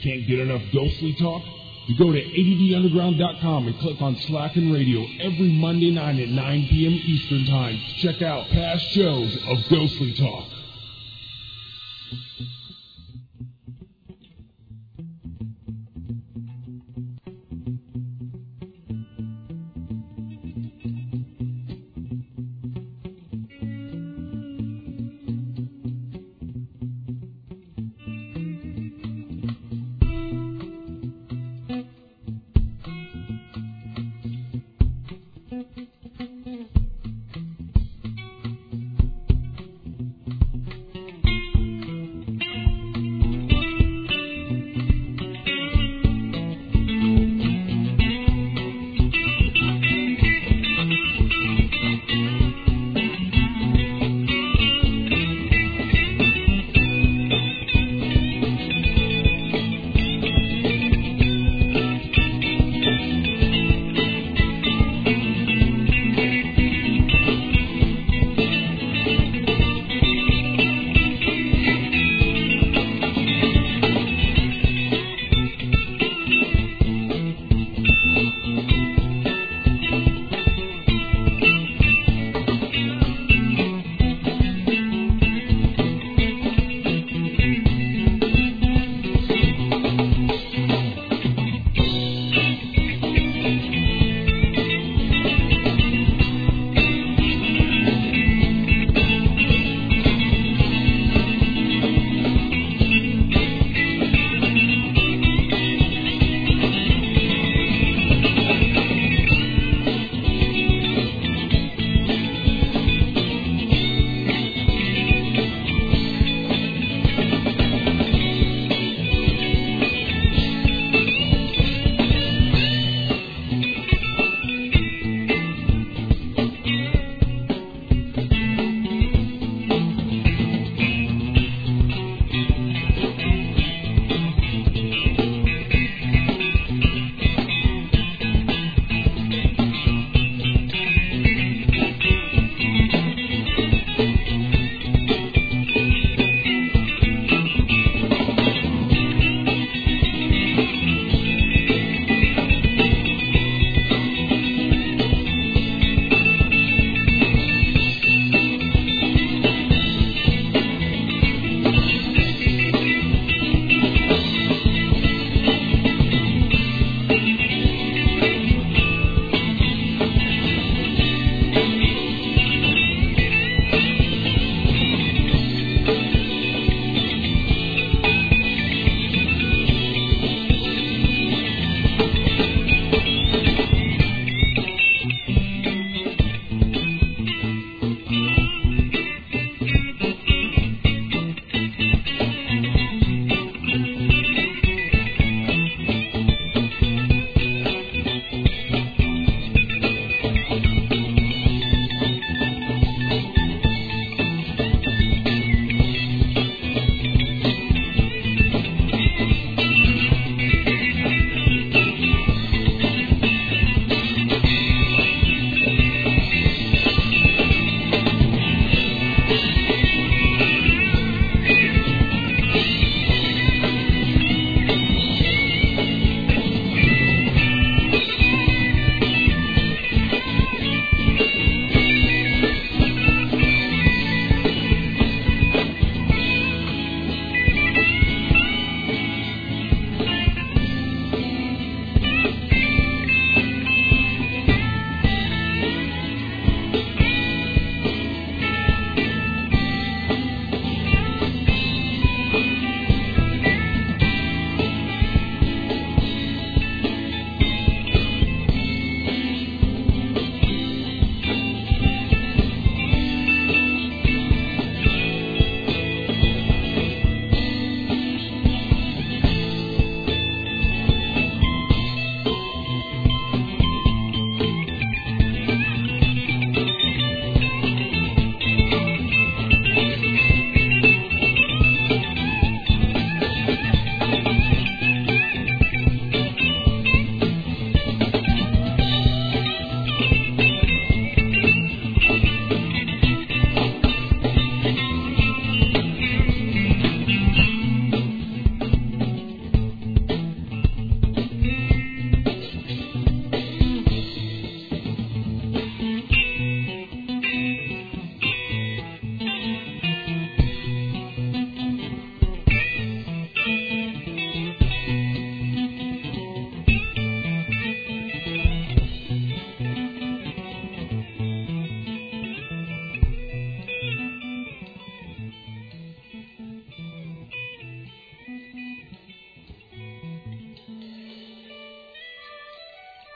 Can't get enough Ghostly Talk? You go to ADDunderground.com and click on Slackin' Radio every Monday night at 9 p.m. Eastern Time to check out past shows of Ghostly Talk.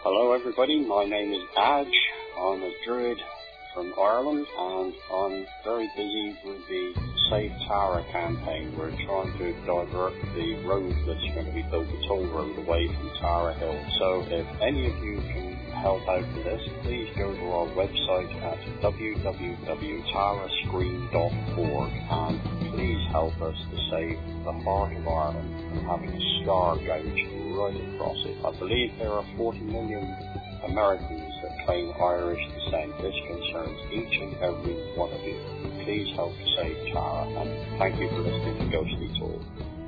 Hello everybody, my name is Badge. I'm a druid from Ireland and I'm very busy with the Save Tara campaign. We're trying to divert the road that's going to be built, the toll road away from Tara Hill. So if any of you can help out with this, please go to our website at www.tarascreen.org and please help us to save the heart of Ireland from having a scar gouged right across it. I believe there are 40 million Americans that claim Irish descent. This concerns each and every one of you. Please help save Tara, and thank you for listening to Ghostly Talk.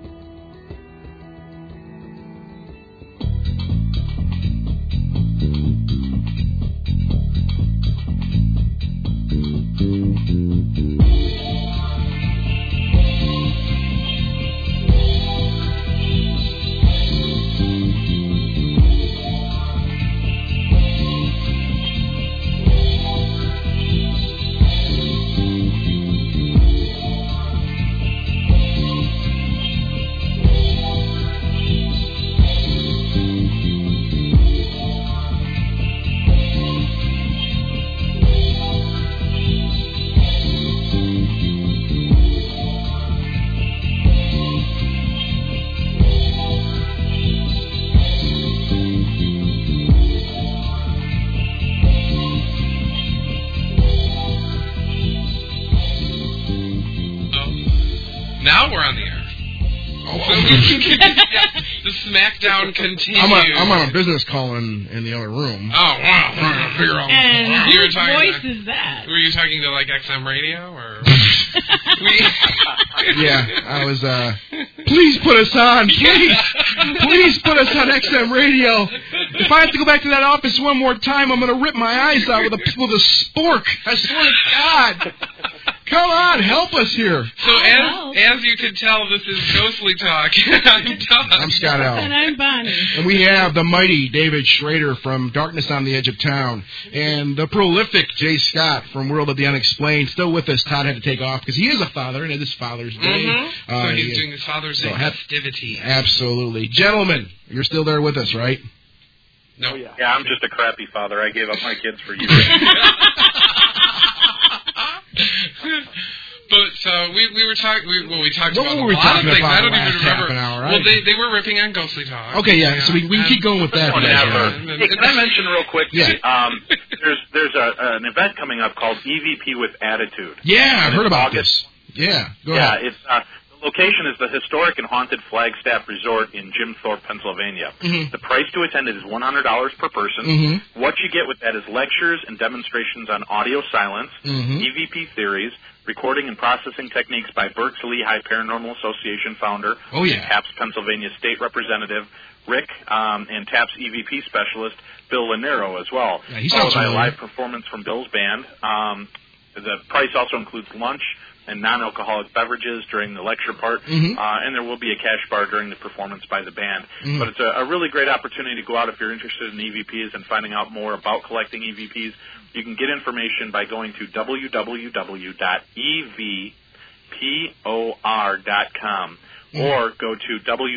The SmackDown continues. I'm on a business call in the other room. Oh, wow. We're going to figure out. And whose voice is that? Were you talking to, like, XM Radio? Or? Yeah, I was, please put us on. Please. Please put us on XM Radio. If I have to go back to that office one more time, I'm going to rip my eyes out with a spork. I swear to God. Come on, help us here. So as you can tell, this is Ghostly Talk. I'm Doug. I'm Scott L. And I'm Bonnie. And we have the mighty David Schrader from Darkness on the Edge of Town, and the prolific Jay Scott from World of the Unexplained still with us. Todd had to take off because he is a father, and it is Father's Day. Mm-hmm. So he's doing his Father's Day festivity. Absolutely. Gentlemen, you're still there with us, right? No. Oh, yeah, I'm just a crappy father. I gave up my kids for you. But we were talking. We talked what about were we a lot talking of things. About I don't even remember. Half an hour, right? Well, they were ripping on Ghostly Talk. Okay, yeah. So we can keep going with that. Hey, can I mention real quick? Yeah. There's an event coming up called EVP with Attitude. Yeah, I've heard about this. Yeah, go ahead. Yeah, it's the location is the historic and haunted Flagstaff Resort in Jim Thorpe, Pennsylvania. Mm-hmm. The price to attend is $100 per person. Mm-hmm. What you get with that is lectures and demonstrations on audio silence, EVP theories, recording and processing techniques by Berks Lehigh Paranormal Association founder, TAPS Pennsylvania State Representative Rick, and TAPS EVP specialist Bill Lanero as well. Yeah, he sounds followed by a live performance from Bill's band. The price also includes lunch and non-alcoholic beverages during the lecture part, and there will be a cash bar during the performance by the band. But it's a really great opportunity to go out if you're interested in EVPs and finding out more about collecting EVPs. You can get information by going to www.evpor.com or go to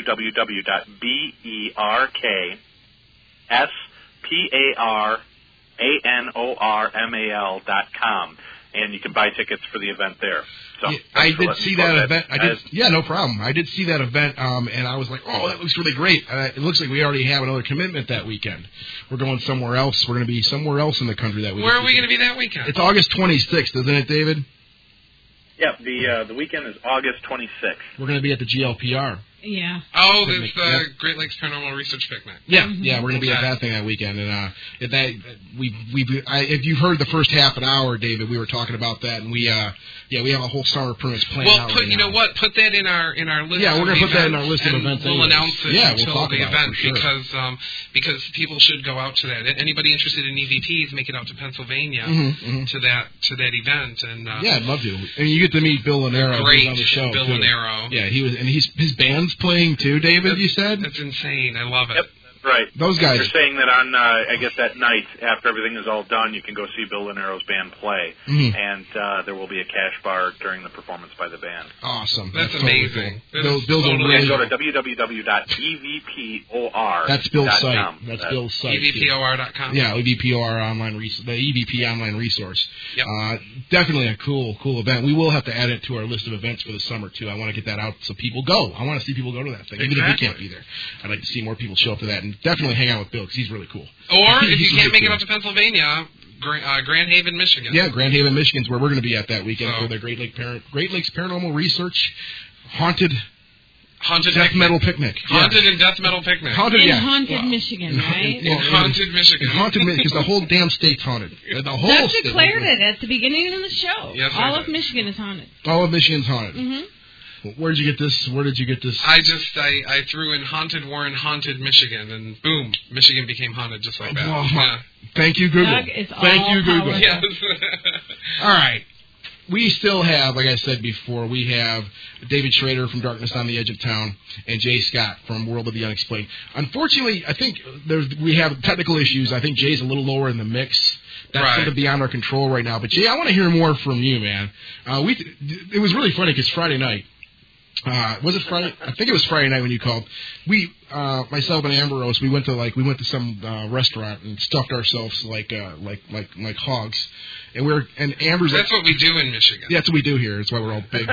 www.berksparnormal.com. And you can buy tickets for the event there. So yeah, I did see that event. No problem. I did see that event, and I was like, oh, that looks really great. It looks like we already have another commitment that weekend. We're going somewhere else. We're going to be somewhere else in the country that weekend. Where are we going to be that weekend? It's August 26th, isn't it, David? Yeah, the weekend is August 26th. We're going to be at the GLPR. Yeah. Oh, there's the Great Lakes Paranormal Research Picnic. Yeah, yeah, we're going to be at that thing that weekend, and if you've heard the first half an hour, David, we were talking about that, and we have a whole summer pretty planned out. Well, you know what? Put that in our list. Yeah, we're going to put that in our list of events. We'll announce it until the event sure. because people should go out to that. Anybody interested in EVPs, make it out to Pennsylvania to that event, and yeah, I'd love to. And you get to meet Bill Lanero great on the show. Bill Lanero. Yeah, he was, and his band's playing too. David, you said that's insane. I love it. Yep. Right. Those guys. You're saying that on, I guess that night, after everything is all done, you can go see Bill Lanero's band play, and there will be a cash bar during the performance by the band. Awesome. That's amazing. Bill's totally go to www.evpor.com. That's Bill's site. That's Bill's site. evpor.com. Yeah, EVPOR online the EVP online resource. Yep. Definitely a cool event. We will have to add it to our list of events for the summer too. I want to get that out so people go. I want to see people go to that thing, even if we can't be there. I'd like to see more people show up to that, and definitely hang out with Bill because he's really cool. Or if you can't make it up to Pennsylvania, Grand Haven, Michigan. Yeah, Grand Haven, Michigan's where we're going to be at that weekend for the Great Lakes Paranormal Research Haunted Death Metal Picnic. Haunted and Death Metal Picnic. Haunted Michigan, right? In Haunted Michigan. Haunted Michigan, because the whole damn state's haunted. The whole Doug state. declared it at the beginning of the show. Yes, all of Michigan is haunted. All of Michigan's haunted. Mm-hmm. Where did you get this? I threw in Haunted Warren, Haunted Michigan, and boom, Michigan became haunted just like that. Oh, yeah. Thank you, Google. Doug is Thank you, Google. powerful. Yes. All right. We still have, like I said before, we have David Schrader from Darkness on the Edge of Town and Jay Scott from World of the Unexplained. Unfortunately, I think we have technical issues. I think Jay's a little lower in the mix. That's sort of beyond our control right now. But, Jay, I want to hear more from you, man. It was really funny because Friday night, was it Friday? I think it was Friday night when you called. We, myself and Ambrose, we went to some restaurant and stuffed ourselves like hogs, and Amber's. That's what we do in Michigan. Yeah, that's what we do here. That's why we're all big.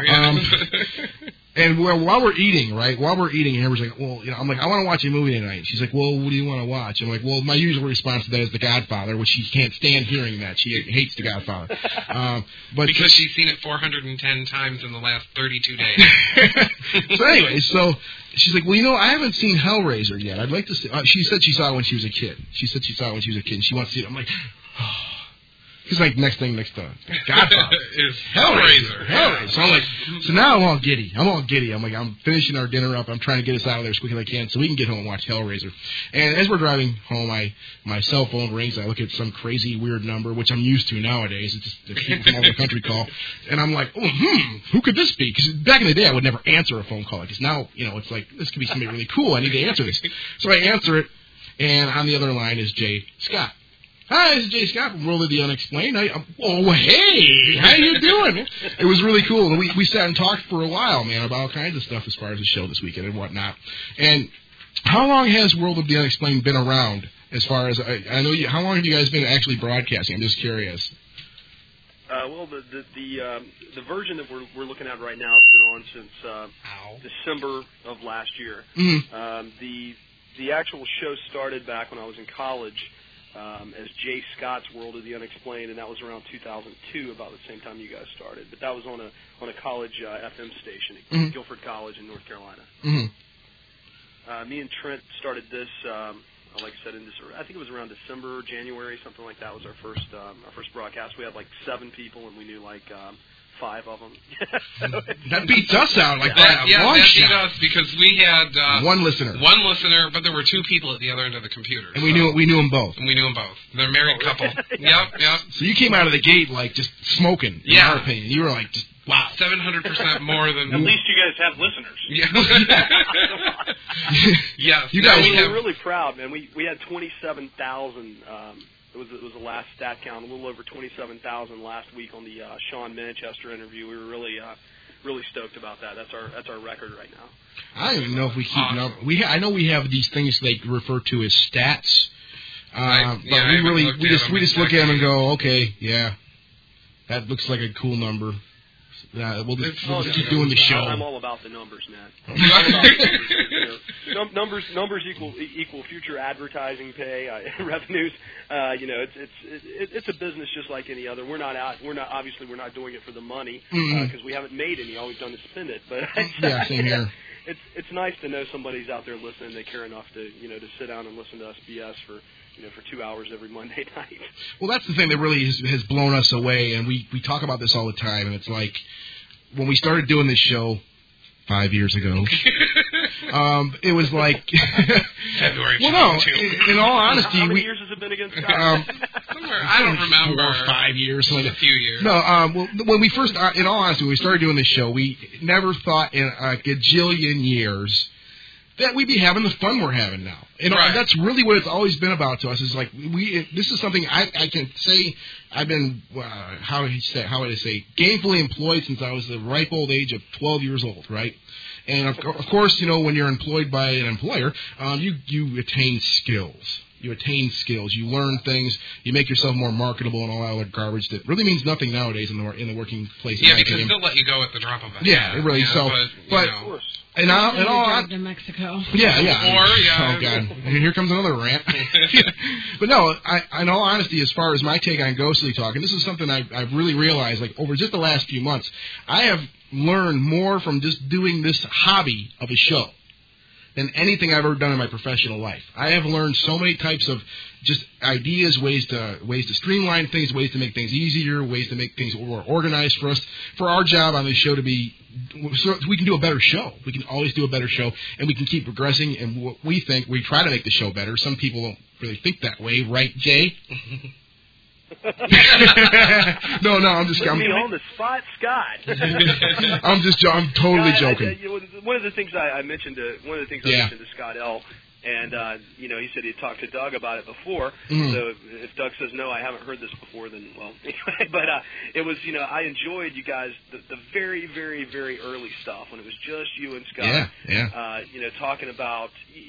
And while we're eating, Amber's like, well, I'm like, I want to watch a movie tonight. She's like, well, what do you want to watch? I'm like, well, my usual response to that is The Godfather, which she can't stand hearing that. She hates The Godfather. But because she's seen it 410 times in the last 32 days. So anyway, she's like, well, I haven't seen Hellraiser yet. I'd like to see. She said she saw it when she was a kid. And she wants to see it. I'm like, oh. He's like, next time, Godfather. Is Hellraiser. So I'm like, so now I'm all giddy. I'm like, I'm finishing our dinner up. I'm trying to get us out of there as quick as I can so we can get home and watch Hellraiser. And as we're driving home, my cell phone rings. I look at some crazy weird number, which I'm used to nowadays. It's just the people from all over the country call. And I'm like, who could this be? Because back in the day, I would never answer a phone call. Because now, it's like, this could be somebody really cool. I need to answer this. So I answer it, and on the other line is Jay Scott. Hi, this is Jay Scott from World of the Unexplained. Hey, how you doing? It was really cool. And we sat and talked for a while, man, about all kinds of stuff as far as the show this weekend and whatnot. And how long has World of the Unexplained been around? As far as I know, how long have you guys been actually broadcasting? I'm just curious. Well, the version that we're looking at right now has been on since December of last year. Mm-hmm. The actual show started back when I was in college. As Jay Scott's World of the Unexplained, and that was around 2002, about the same time you guys started. But that was on a college FM station at Guilford College in North Carolina. Mm-hmm. Me and Trent started this, like I said, I think it was around December, January, something like that was our first broadcast. We had like 7 people, and we knew like 5 of them. That beats us out like that. Yeah, that beat us because we had one listener, but there were 2 people at the other end of the computer. And we knew them both. They're a married couple. Yep. So you came out of the gate like just smoking. In our opinion, you were like just wow, 700% more than. At least you guys have listeners. Yeah. Yes. You guys, we're really proud, man. We had 27,000. It was the last stat count, a little over 27,000 last week on the Sean Manchester interview. We were really stoked about that. That's our record right now. I don't even know if we keep numbers. I know we have these things they refer to as stats, but we just look at them and go, okay, yeah, that looks like a cool number. We'll just keep doing the show. I'm all about the numbers, man. Numbers equal future advertising pay, revenues. It's a business just like any other. We're not doing it for the money because we haven't made any. All we've done is spend it. But same here. It's nice to know somebody's out there listening. They care enough to sit down and listen to us BS for 2 hours every Monday night. Well, that's the thing that really has blown us away, and we talk about this all the time, and it's like when we started doing this show 5 years ago, it was like February. Well, no, in all honesty, how many years has it been against Scott? I don't remember. 4 or 5 years, a few years. No, well, when we first, in all honesty, when we started doing this show, we never thought in a gajillion years that we'd be having the fun we're having now. And that's really what it's always been about to us. Is like this is something I can say I've been how would I say gainfully employed since I was the ripe old age of 12 years old, right? And of course, when you're employed by an employer, you attain skills. You learn things. You make yourself more marketable and all that other garbage that really means nothing nowadays in the working place. Yeah, because they'll let you go at the drop of a hat. Yeah, it really. Yeah, but and all to Mexico. Yeah. Oh God, here comes another rant. But no, in all honesty, as far as my take on Ghostly Talk, and this is something I've really realized, like over just the last few months, I have learned more from just doing this hobby of a show than anything I've ever done in my professional life. I have learned so many types of just ideas, ways to streamline things, ways to make things easier, ways to make things more organized for us, for our job on this show to be, so we can do a better show. We can always do a better show, and we can keep progressing, and what we think, we try to make the show better. Some people don't really think that way, right, Jay? No, I'm just. Put me on the spot, Scott. I'm totally joking. One of the things I mentioned to Scott L. And he said he'd talked to Doug about it before. Mm-hmm. So if Doug says no, I haven't heard this before, then well, anyway. But it was, I enjoyed you guys the very, very, very early stuff when it was just you and Scott. Yeah. Talking about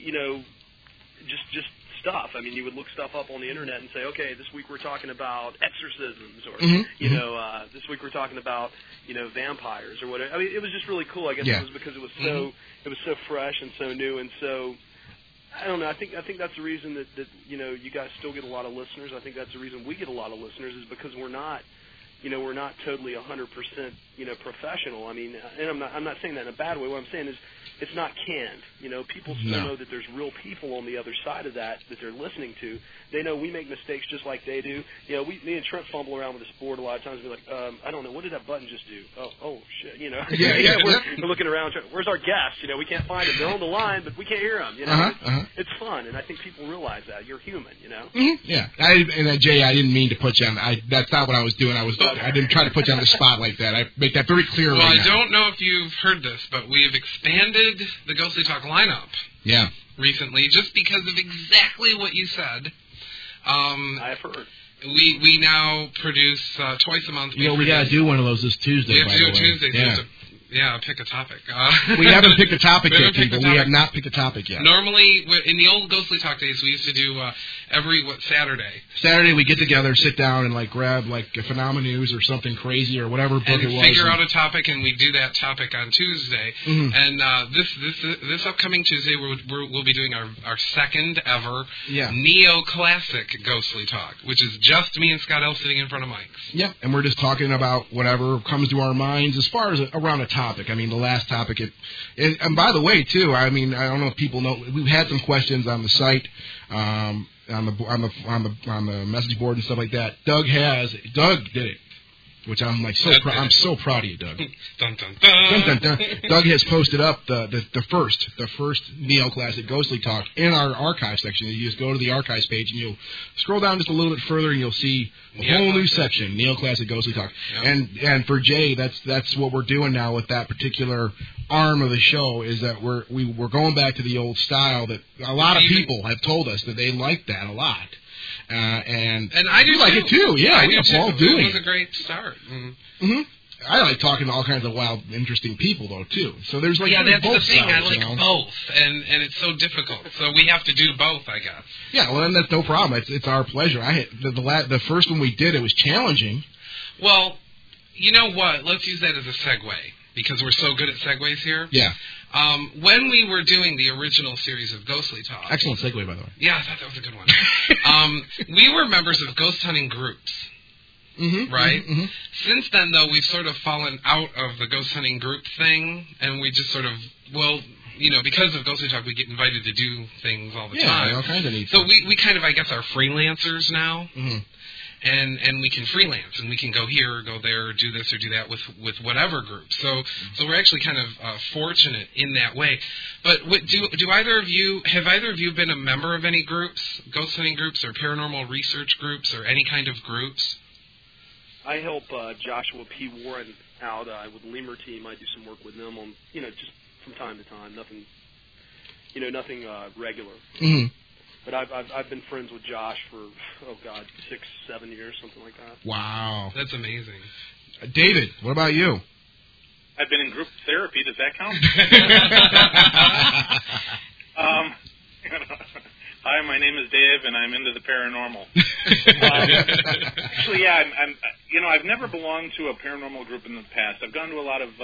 just stuff. I mean, you would look stuff up on the internet and say, okay, this week we're talking about exorcisms, or this week we're talking about vampires or whatever. I mean, it was just really cool. I guess it was because it was so fresh and so new and so. I don't know. I think that's the reason that you guys still get a lot of listeners. I think that's the reason we get a lot of listeners is because we're not totally 100% professional. I mean, and I'm not saying that in a bad way. What I'm saying is it's not canned. People still know that there's real people on the other side of that they're listening to. They know we make mistakes just like they do. Me and Trent fumble around with this board a lot of times and be like, I don't know, what did that button just do? Oh shit, We're looking around. Where's our guest? We can't find them. They're on the line, but we can't hear them. It's fun, and I think people realize that you're human. Mm-hmm. Yeah. Jay, I didn't mean to put you on. That's not what I was doing. I didn't try to put you on the spot like that. I make that very clear. Well, I don't know if you've heard this, but we've expanded the Ghostly Talk lineup. Yeah. Recently, just because of exactly what you said. I've heard. We now produce twice a month. We got to do one of those this Tuesday. We have to do it Tuesday. Yeah, pick a topic. We haven't picked a topic yet, people. We have not picked a topic yet. Normally, in the old Ghostly Talk days, we used to do every Saturday. Saturday, we get together, sit down, and grab a Phenomena News or something crazy or whatever book it was. And figure out a topic, and we do that topic on Tuesday. Mm-hmm. And this upcoming Tuesday, we'll be doing our second ever neo-classic Ghostly Talk, which is just me and Scott L. sitting in front of mics. Yeah, and we're just talking about whatever comes to our minds as far as around a topic. I mean, the last topic, and by the way, too, I mean, I don't know if people know, we've had some questions on the site, on the message board and stuff like that. Doug did it, which I'm I'm so proud of you, Doug. Dun, dun, dun. Dun, dun, dun. Doug has posted up the first neo-classic Ghostly Talk in our archive section. You just go to the archives page and you'll scroll down just a little bit further and you'll see a whole new section, neo-classic Ghostly Talk. Yeah. And for Jay, that's what we're doing now with that particular arm of the show, is that we're going back to the old style that a lot of people have told us that they like that a lot. And I do like it too. Yeah, I we have all doing it. It was a great start. Mm-hmm. Mm-hmm. I like talking to all kinds of wild, interesting people though too. So there's that's both the thing. sides, I like both, and it's so difficult. So we have to do both, I guess. Yeah, well, then that's no problem. It's our pleasure. The first one we did, it was challenging. Well, you know what? Let's use that as a segue because we're so good at segues here. Yeah. When we were doing the original series of Ghostly Talk... Excellent segue, by the way. Yeah, I thought that was a good one. We were members of ghost hunting groups, right? Mm-hmm. Since then, though, we've sort of fallen out of the ghost hunting group thing, and we just sort of, because of Ghostly Talk, we get invited to do things all the time. Yeah, all kinds of neat So we kind of, I guess, are freelancers now. Mm-hmm. And we can freelance, and we can go here, or go there, or do this or do that with whatever group. So we're actually kind of fortunate in that way. But have either of you been a member of any groups, ghost hunting groups, or paranormal research groups, or any kind of groups? I help Joshua P. Warren out with Lemur Team. I do some work with them on, just from time to time. Nothing nothing regular. Mm-hmm. But I've been friends with Josh for 6-7 years, something like that. Wow, that's amazing. David, what about you? I've been in group therapy. Does that count? Hi, my name is Dave, and I'm into the paranormal. Actually, yeah, I've never belonged to a paranormal group in the past. I've gone to a lot of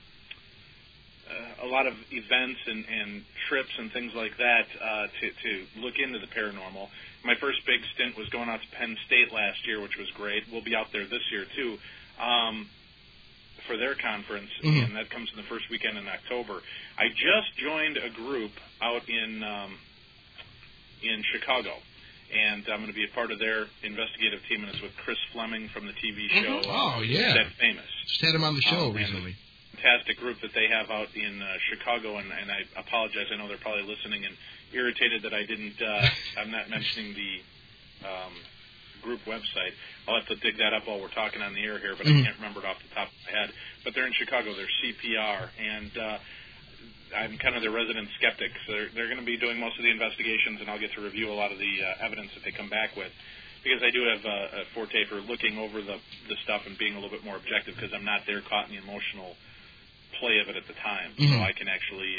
events and trips and things like that to look into the paranormal. My first big stint was going out to Penn State last year, which was great. We'll be out there this year too for their conference, and that comes in the first weekend in October. I just joined a group out in Chicago, and I'm going to be a part of their investigative team, and it's with Chris Fleming from the TV show Dead Famous. Just had him on the show recently. Fantastic group that they have out in Chicago, and I apologize. I know they're probably listening and irritated that I didn't. I'm not mentioning the group website. I'll have to dig that up while we're talking on the air here, but I can't remember it off the top of my head. But they're in Chicago. They're CPR, and I'm kind of their resident skeptic. So they're going to be doing most of the investigations, and I'll get to review a lot of the evidence that they come back with. Because I do have a forte for looking over the stuff and being a little bit more objective, because I'm not there caught in the emotional play of it at the time. So I can actually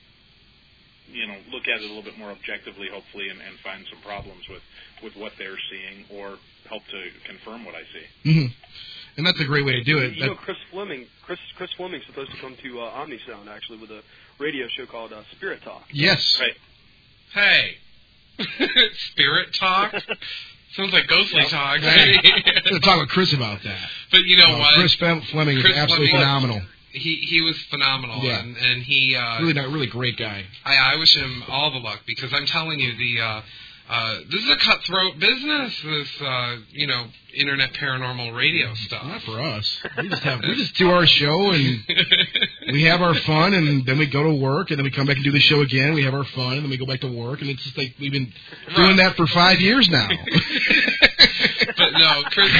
look at it a little bit more objectively, hopefully, and find some problems with what they're seeing, or help to confirm what I see. And that's a great way to do it. Chris Fleming's supposed to come to OmniSound, actually, with a radio show called Spirit Talk. Yes. Right. Hey. Spirit Talk? Sounds like ghostly talk. I'm going to talk with Chris about that. But you know what? Chris Fleming is absolutely phenomenal. He was phenomenal, and he really great guy. I wish him all the luck, because I'm telling you, this is a cutthroat business. This internet paranormal radio stuff. Not for us. We just do our show, and we have our fun, and then we go to work, and then we come back and do the show again. We have our fun, and then we go back to work, and it's just like we've been doing that for 5 years now. But no, Chris.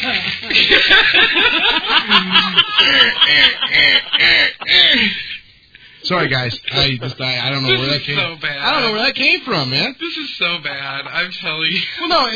Sorry, guys. I don't know where that came. So bad. I don't know where that came from, man. This is so bad. I'm telling you. Well, no,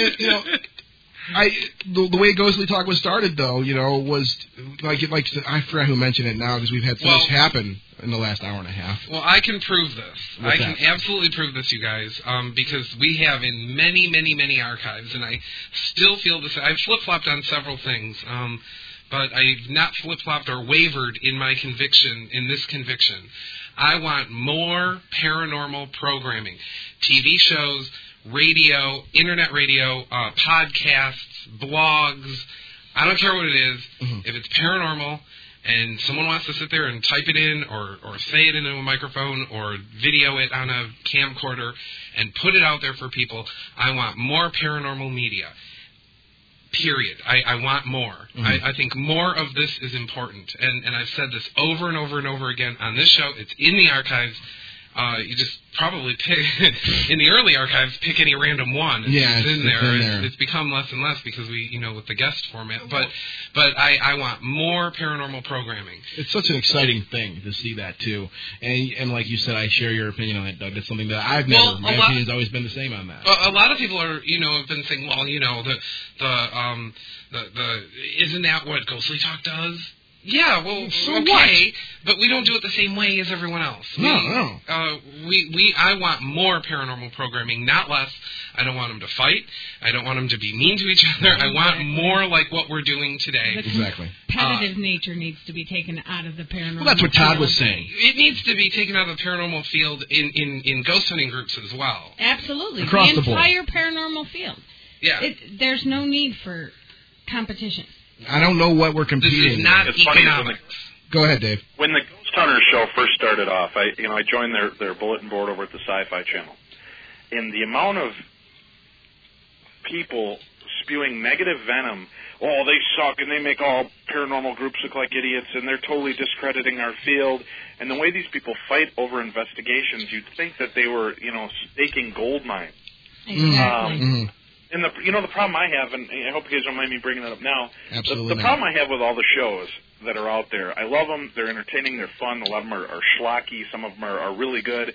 the way Ghostly Talk was started, though, was like I forgot who mentioned it now, because we've had so much happen in the last hour and a half. Well, I can prove this. What's I can that? absolutely prove this, you guys, because we have in many, many, many archives, and I still feel this. I've flip-flopped on several things, but I've not flip-flopped or wavered in my conviction, in this conviction. I want more paranormal programming, TV shows, radio, internet radio, podcasts, blogs. I don't care what it is. If it's paranormal and someone wants to sit there and type it in or say it into a microphone or video it on a camcorder and put it out there for people, I want more paranormal media. Period. I want more. I think more of this is important. And I've said this over and over and over again on this show. It's in the archives. You just probably pick, in the early archives, pick any random one. It's in there. It's become less and less because we, with the guest format. But I want more paranormal programming. It's such an exciting thing to see that, too. And like you said, I share your opinion on that, Doug. That's something that I've never, my opinion's always been the same on that. A lot of people are, have been saying, well, the isn't that what Ghostly Talk does? Yeah, well, so okay, what? But we don't do it the same way as everyone else. No. I want more paranormal programming, not less. I don't want them to fight. I don't want them to be mean to each other. I want more like what we're doing today. Exactly. Competitive nature needs to be taken out of the paranormal. Well, that's what Todd was saying. It needs to be taken out of the paranormal field in ghost hunting groups as well. Absolutely. Across the board. The entire paranormal field. Yeah. There's no need for competition. I don't know what we're competing. This is not economics. Go ahead, Dave. When the Ghost Hunters show first started off, I joined their bulletin board over at the Sci-Fi Channel, and the amount of people spewing negative venom. Oh, they suck, and they make all paranormal groups look like idiots, and they're totally discrediting our field. And the way these people fight over investigations, you'd think that they were, staking gold mines. Exactly. And the problem I have, and I hope you guys don't mind me bringing that up now. Absolutely. The problem I have with all the shows that are out there, I love them. They're entertaining. They're fun. A lot of them are schlocky. Some of them are really good.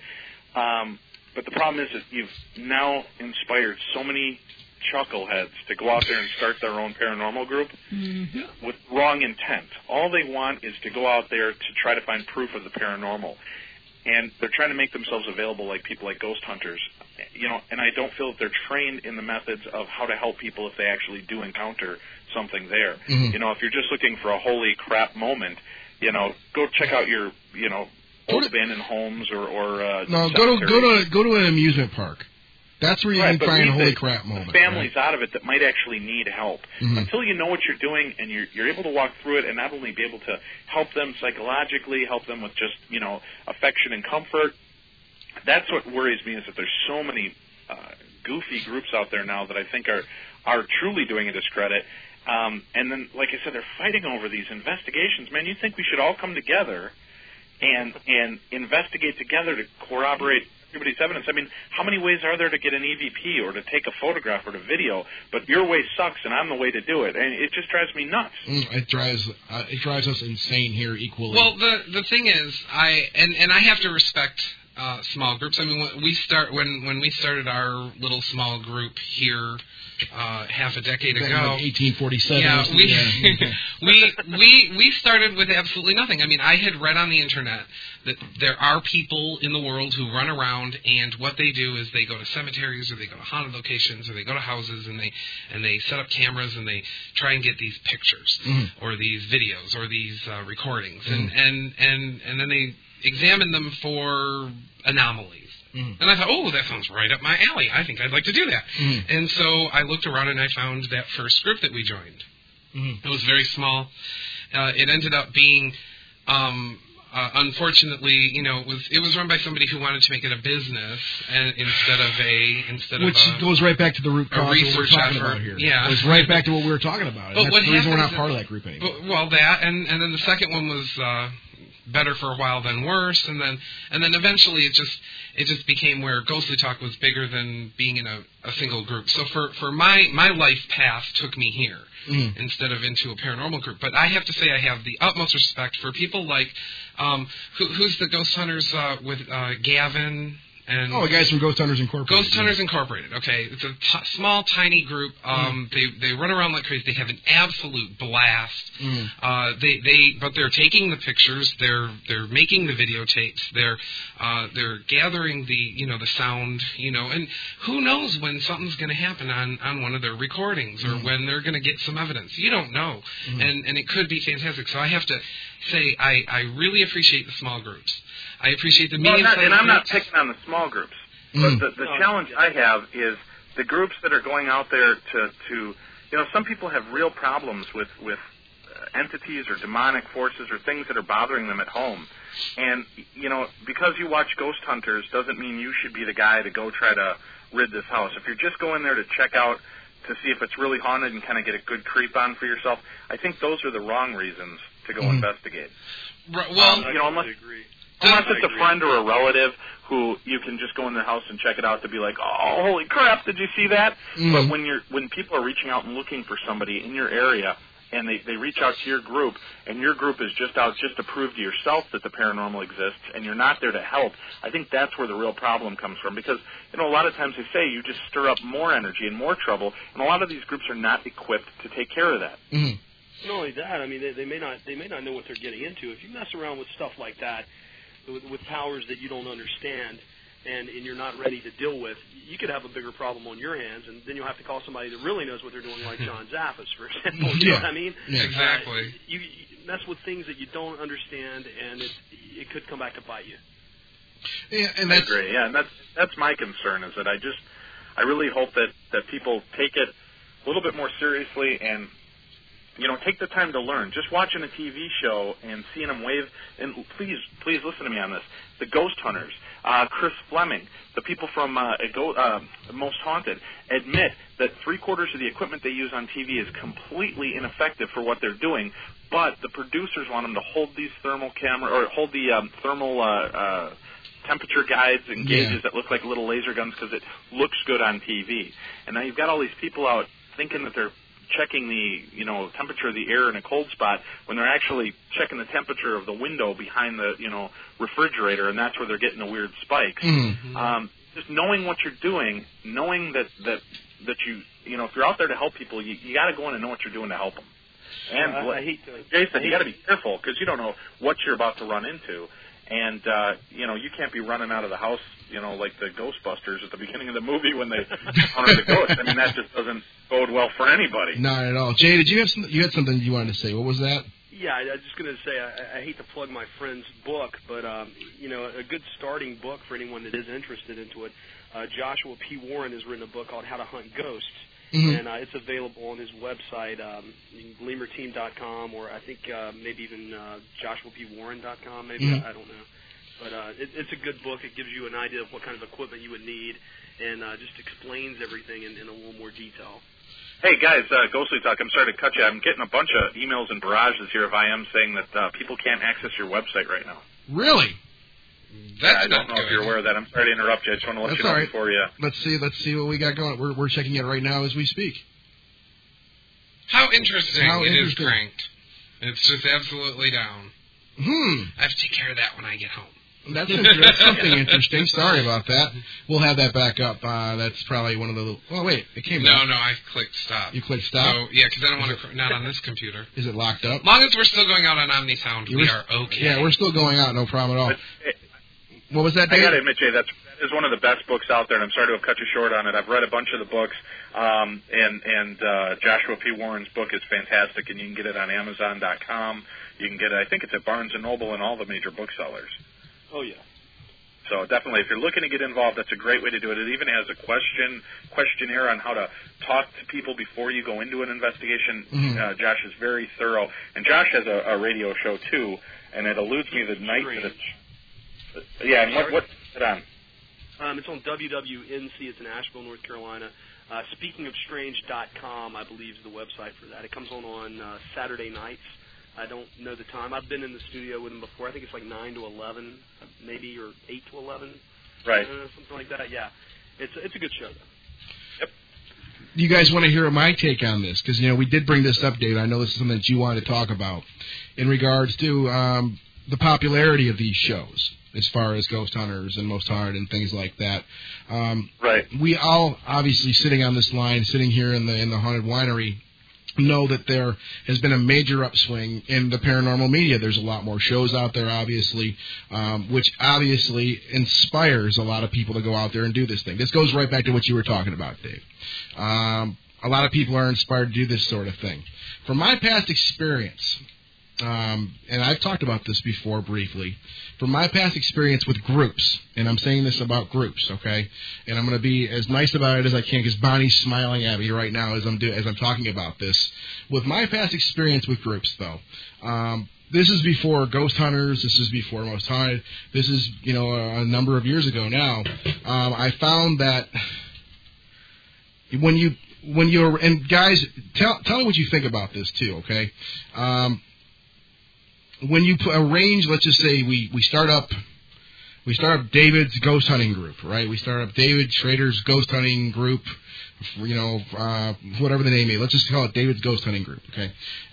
But the problem is that you've now inspired so many chuckleheads to go out there and start their own paranormal group with wrong intent. All they want is to go out there to try to find proof of the paranormal. And they're trying to make themselves available like people like ghost hunters. And I don't feel that they're trained in the methods of how to help people if they actually do encounter something there. If you're just looking for a holy crap moment, go check out your, old abandoned homes or no, go to an amusement park. That's where you can find a holy crap moment. Families out of it that might actually need help. Until you know what you're doing and you're able to walk through it and not only be able to help them psychologically, help them with just, affection and comfort. That's what worries me, is that there's so many goofy groups out there now that I think are truly doing a discredit. And then, like I said, they're fighting over these investigations. Man, you think we should all come together and investigate together to corroborate everybody's evidence. I mean, how many ways are there to get an EVP or to take a photograph or to video? But your way sucks, and I'm the way to do it. And it just drives me nuts. It drives us insane here equally. Well, the thing is, I have to respect small groups. I mean, when we started our little small group here half a decade ago, like 1847. Yeah, we started with absolutely nothing. I mean, I had read on the internet that there are people in the world who run around, and what they do is they go to cemeteries or they go to haunted locations or they go to houses and they set up cameras and they try and get these pictures or these videos or these recordings and then they examine them for anomalies. And I thought, oh, that sounds right up my alley. I think I'd like to do that. And so I looked around and I found that first group that we joined. It was very small. It ended up being, unfortunately, it was run by somebody who wanted to make it a business and which goes right back to the root cause of what we're talking about here. Yeah, it goes right back to what we were talking about. But that's the reason we're not part of that group anymore. Well, that and then the second one was better for a while than worse, and then eventually it just became where Ghostly Talk was bigger than being in a single group. So for my life path took me here instead of into a paranormal group. But I have to say I have the utmost respect for people like who's the Ghost Hunters with Gavin. And the guys from Ghost Hunters Incorporated. Ghost Hunters Incorporated, okay. It's a small, tiny group. They run around like crazy. They have an absolute blast. But they're taking the pictures. They're making the videotapes. They're gathering the sound. And who knows when something's going to happen on one of their recordings or when they're going to get some evidence. You don't know, and it could be fantastic. So I have to say I really appreciate the small groups. I appreciate the media. And I'm not picking on the small groups. But the challenge I have is the groups that are going out there to some people have real problems with entities or demonic forces or things that are bothering them at home. And, because you watch Ghost Hunters doesn't mean you should be the guy to go try to rid this house. If you're just going there to check out to see if it's really haunted and kind of get a good creep on for yourself, I think those are the wrong reasons to go investigate. Right, well, unless it's a friend or a relative who you can just go in their house and check it out to be like, oh, holy crap, did you see that? But when people are reaching out and looking for somebody in your area and they reach out to your group and your group is just out just to prove to yourself that the paranormal exists and you're not there to help, I think that's where the real problem comes from. Because, a lot of times they say you just stir up more energy and more trouble, and a lot of these groups are not equipped to take care of that. Not only that, I mean, they may not know what they're getting into. If you mess around with stuff like that, with powers that you don't understand and you're not ready to deal with, you could have a bigger problem on your hands, and then you'll have to call somebody that really knows what they're doing, like John Zappis, for example. You know what I mean? Yeah, exactly. You mess with things that you don't understand, and it could come back to bite you. Yeah, and I agree. Yeah, and that's my concern, is that I really hope that people take it a little bit more seriously and take the time to learn. Just watching a TV show and seeing them wave, and please listen to me on this. The Ghost Hunters, Chris Fleming, the people from Most Haunted, admit that 3/4 of the equipment they use on TV is completely ineffective for what they're doing, but the producers want them to hold these thermal thermal temperature guides and gauges that look like little laser guns because it looks good on TV. And now you've got all these people out thinking that they're checking the temperature of the air in a cold spot when they're actually checking the temperature of the window behind the refrigerator, and that's where they're getting the weird spikes. Mm-hmm. Just knowing what you're doing, knowing that you if you're out there to help people, you got to go in and know what you're doing to help them. And Jason, you got to be careful because you don't know what you're about to run into. And, you can't be running out of the house, like the Ghostbusters at the beginning of the movie when they encounter the ghost. I mean, that just doesn't bode well for anybody. Not at all. Jay, did you have you had something you wanted to say? What was that? Yeah, I was just going to say, I hate to plug my friend's book, but, a good starting book for anyone that is interested into it. Joshua P. Warren has written a book called How to Hunt Ghosts. Mm-hmm. And it's available on his website, gleamerteam.com, or I think maybe even joshuapwarren.com, maybe, I don't know. But it's a good book. It gives you an idea of what kind of equipment you would need and just explains everything in a little more detail. Hey, guys, Ghostly Talk, I'm sorry to cut you. I'm getting a bunch of emails and barrages here of IM saying that people can't access your website right now. Really? I don't know if you're aware of that. I'm sorry to interrupt you. I just want to let you know before you... Let's see what we got going. We're checking it right now as we speak. How interesting it is cranked. It's just absolutely down. I have to take care of that when I get home. That's something interesting. Sorry about that. We'll have that back up. That's probably one of the... Oh, wait. It came No, back. no, I clicked stop. You clicked stop? So, yeah, because I don't want to... Not on this computer. Is it locked up? As long as we're still going out on OmniSound, we are okay. Yeah, we're still going out. No problem at all. What was that, Dave? I got to admit, Jay, that is one of the best books out there, and I'm sorry to have cut you short on it. I've read a bunch of the books, and Joshua P. Warren's book is fantastic, and you can get it on Amazon.com. You can get it, I think it's at Barnes & Noble and all the major booksellers. Oh, yeah. So definitely, if you're looking to get involved, that's a great way to do it. It even has a questionnaire on how to talk to people before you go into an investigation. Mm-hmm. Josh is very thorough. And Josh has a radio show, too, and it eludes me the night that it's... Yeah, and what's it on? It's on WWNC. It's in Asheville, North Carolina. SpeakingofStrange.com, I believe, is the website for that. It comes on Saturday nights. I don't know the time. I've been in the studio with him before. I think it's like 9 to 11, maybe, or 8 to 11. Right. Something like that, yeah. It's a good show, though. Yep. You guys want to hear my take on this? Because, we did bring this up, Dave. I know this is something that you wanted to talk about in regards to the popularity of these shows as far as Ghost Hunters and Most Haunted and things like that. Right. We all, obviously, sitting on this line, sitting here in the Haunted Winery, know that there has been a major upswing in the paranormal media. There's a lot more shows out there, obviously, which obviously inspires a lot of people to go out there and do this thing. This goes right back to what you were talking about, Dave. A lot of people are inspired to do this sort of thing. From my past experience, and I've talked about this before briefly, from my past experience with groups, and I'm saying this about groups, okay? And I'm going to be as nice about it as I can because Bonnie's smiling at me right now as I'm talking about this. With my past experience with groups, though, this is before Ghost Hunters. This is before Most Haunted. This is, a number of years ago now. I found that when you're, and guys, tell me what you think about this too, okay? When you arrange, let's just say we start up David's ghost hunting group, right? We start up David Schrader's ghost hunting group, whatever the name is. Let's just call it David's ghost hunting group, okay?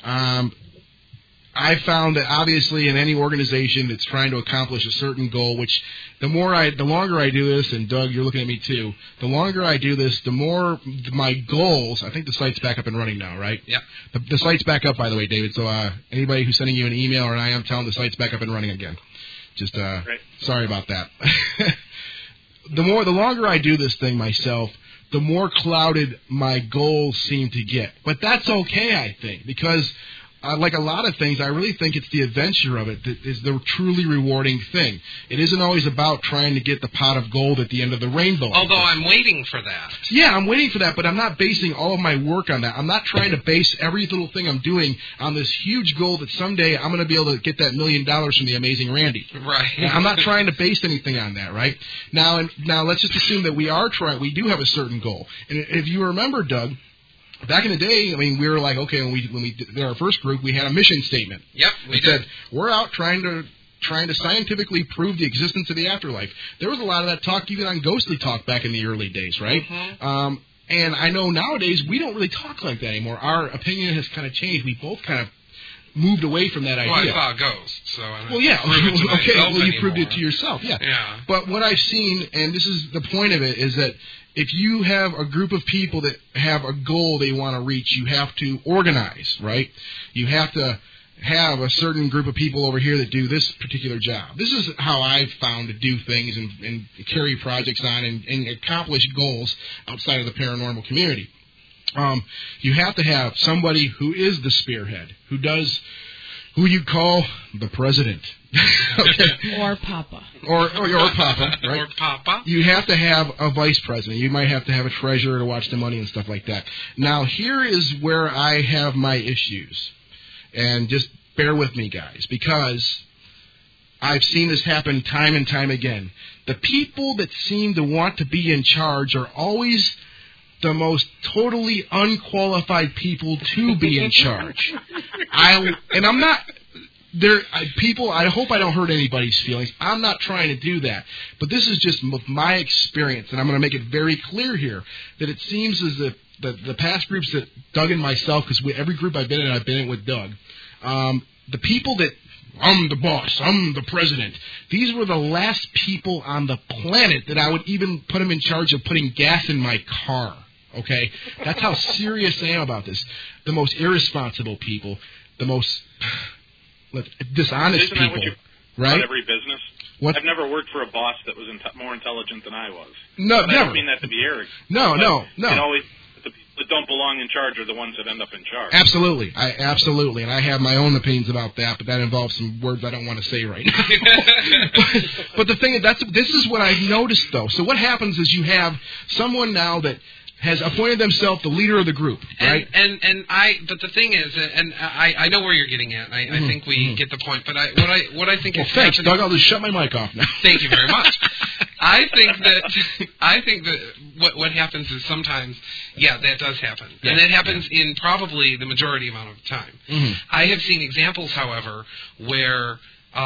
I found that obviously in any organization that's trying to accomplish a certain goal, which the longer I do this, and Doug, you're looking at me too, the longer I do this, the more my goals, I think the site's back up and running now, right? Yeah. The site's back up, by the way, David, so anybody who's sending you an email or I am telling the site's back up and running again. Just, sorry about that. The longer I do this thing myself, the more clouded my goals seem to get. But that's okay, I think, because like a lot of things, I really think it's the adventure of it that is the truly rewarding thing. It isn't always about trying to get the pot of gold at the end of the rainbow. Although I'm waiting for that. Yeah, I'm waiting for that, but I'm not basing all of my work on that. I'm not trying to base every little thing I'm doing on this huge goal that someday I'm going to be able to get that $1 million from the Amazing Randy. Right. I'm not trying to base anything on that, right? Now let's just assume that we do have a certain goal. And if you remember, Doug, back in the day, we were like, okay, when we did our first group, we had a mission statement. Yep, we did. Said, we're out trying to scientifically prove the existence of the afterlife. There was a lot of that talk even on Ghostly Talk back in the early days, right? Mm-hmm. And I know nowadays we don't really talk like that anymore. Our opinion has kind of changed. We both kind of moved away from that idea. Well, I saw a ghost, so I well, yeah. Okay, well, you anymore. proved it to yourself, yeah. Yeah. But what I've seen, and this is the point of it, is that if you have a group of people that have a goal they want to reach, you have to organize, right? You have to have a certain group of people over here that do this particular job. This is how I've found to do things and carry projects on and accomplish goals outside of the paranormal community. You have to have somebody who is the spearhead, who you call the president. Okay. Or Papa. Or Papa, right? Or Papa. You have to have a vice president. You might have to have a treasurer to watch the money and stuff like that. Now, here is where I have my issues. And just bear with me, guys, because I've seen this happen time and time again. The people that seem to want to be in charge are always the most totally unqualified people to be in charge. I'm not there. People, I hope I don't hurt anybody's feelings. I'm not trying to do that, but this is just my experience, and I'm going to make it very clear here that it seems as if the past groups that Doug and myself, because every group I've been in with Doug, the people that I'm the boss, I'm the president. These were the last people on the planet that I would even put them in charge of putting gas in my car. Okay? That's how serious I am about this. The most irresponsible people, the most dishonest Isn't that people. what you right? Every business. What? I've never worked for a boss that was more intelligent than I was. No, but I never. don't mean that to be arrogant. No. It always, the people that don't belong in charge are the ones that end up in charge. Absolutely. And I have my own opinions about that, but that involves some words I don't want to say right now. but the thing is, this is what I've noticed, though. So what happens is you have someone now that has appointed themselves the leader of the group, right? But the thing is, and I know where you're getting at. I think we get the point. But what I think is thanks, Doug. I'll just shut my mic off now. Thank you very much. I think that what happens is sometimes, that does happen, and it happens in probably the majority amount of time. Mm-hmm. I have seen examples, however, where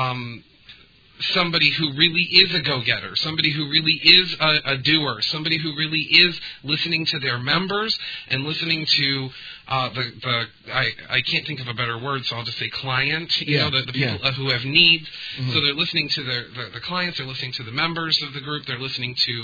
somebody who really is a go-getter, somebody who really is a doer, somebody who really is listening to their members and listening to I can't think of a better word, so I'll just say client, the people who have needs. Mm-hmm. So they're listening to the clients, they're listening to the members of the group, they're listening to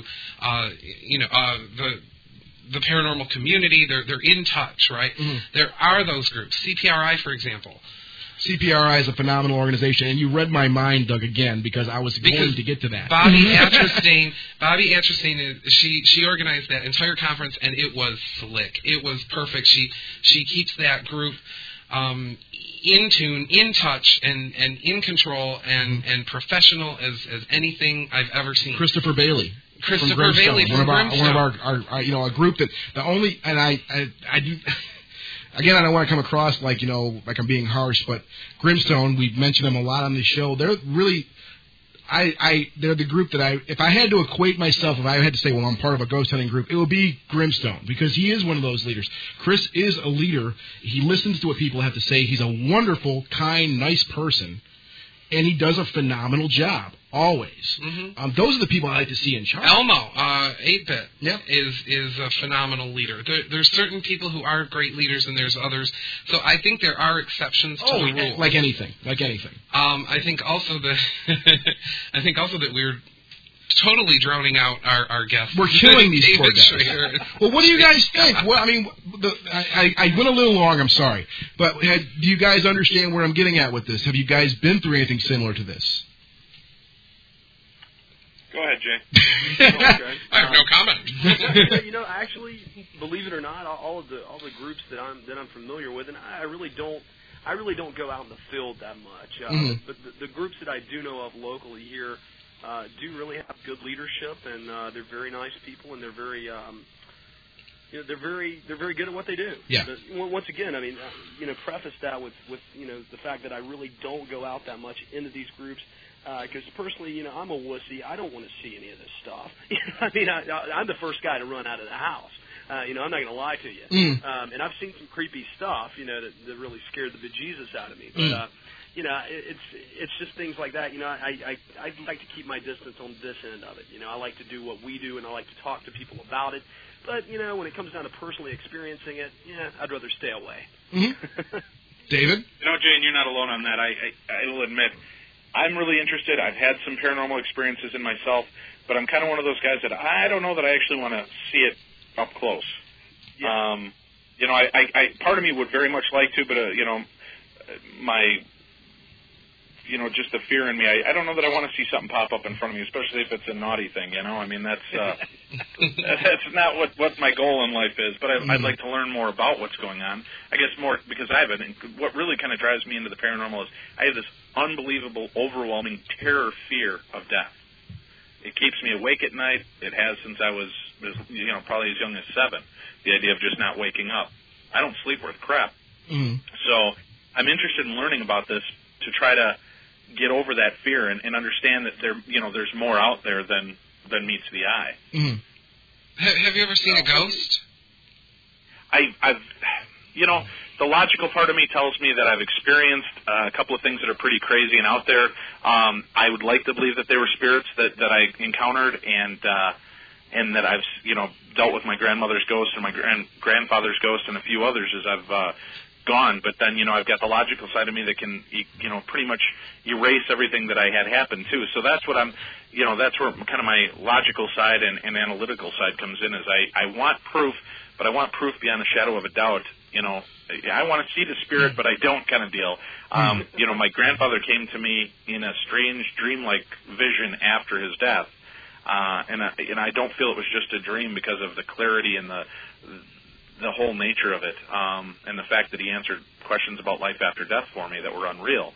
the paranormal community, they're in touch, right? Mm-hmm. There are those groups. CPRI, for example. CPRI is a phenomenal organization, and you read my mind, Doug, again, because I was going to get to that. Bobby Atcherstein, she organized that entire conference, and it was slick. It was perfect. She keeps that group in tune, in touch, and in control, and professional as anything I've ever seen. Christopher Bailey. One of our a group that the only, and I do. Again, I don't want to come across like I'm being harsh, but Grimstone, we've mentioned them a lot on the show. They're really, they're the group that if I had to equate myself, if I had to say, well, I'm part of a ghost hunting group, it would be Grimstone, because he is one of those leaders. Chris is a leader. He listens to what people have to say. He's a wonderful, kind, nice person, and he does a phenomenal job. Always. Mm-hmm. Those are the people I like to see in charge. Elmo, 8-Bit, is a phenomenal leader. There's certain people who are great leaders, and there's others. So I think there are exceptions to the rule. Like anything. I think also that we're totally drowning out our guests. We're killing these poor guys. Well, what do you guys think? Well, I mean, I went a little long. I'm sorry, but do you guys understand where I'm getting at with this? Have you guys been through anything similar to this? Go ahead, Jay. I have no comment. Actually, believe it or not, all the groups that I'm familiar with, and I really don't go out in the field that much. But the groups that I do know of locally here do really have good leadership, and they're very nice people, and they're very they're very good at what they do. Yeah. But once again, I mean, preface that with the fact that I really don't go out that much into these groups. Because personally, I'm a wussy. I don't want to see any of this stuff. I mean, I'm the first guy to run out of the house. I'm not going to lie to you. And I've seen some creepy stuff, that really scared the bejesus out of me. But it's just things like that. I like to keep my distance on this end of it. I like to do what we do, and I like to talk to people about it. But when it comes down to personally experiencing it, I'd rather stay away. Mm-hmm. David? Jane, you're not alone on that. I will admit, I'm really interested. I've had some paranormal experiences in myself, but I'm kind of one of those guys that I don't know that I actually want to see it up close. Yeah. I part of me would very much like to, but my just the fear in me. I don't know that I want to see something pop up in front of me, especially if it's a naughty thing. I mean, that's that's not what my goal in life is. But I'd like to learn more about what's going on. I guess more because I have it. And what really kind of drives me into the paranormal is I have this unbelievable, overwhelming terror fear of death. It keeps me awake at night. It has since I was, probably as young as 7. The idea of just not waking up. I don't sleep worth crap. Mm-hmm. So I'm interested in learning about this to try to get over that fear and understand that there's more out there than meets the eye. Mm-hmm. Have you ever seen a ghost? I've the logical part of me tells me that I've experienced a couple of things that are pretty crazy and out there. I would like to believe that they were spirits that I encountered and that I've dealt with my grandmother's ghost and my grandfather's ghost and a few others as I've gone. But then I've got the logical side of me that can pretty much erase everything that I had happen too. So that's what that's where kind of my logical side and analytical side comes in. Is I want proof, but I want proof beyond a shadow of a doubt. I want to see the spirit, but I don't kind of deal. My grandfather came to me in a strange dreamlike vision after his death. And I don't feel it was just a dream because of the clarity and the whole nature of it, and the fact that he answered questions about life after death for me that were unreal.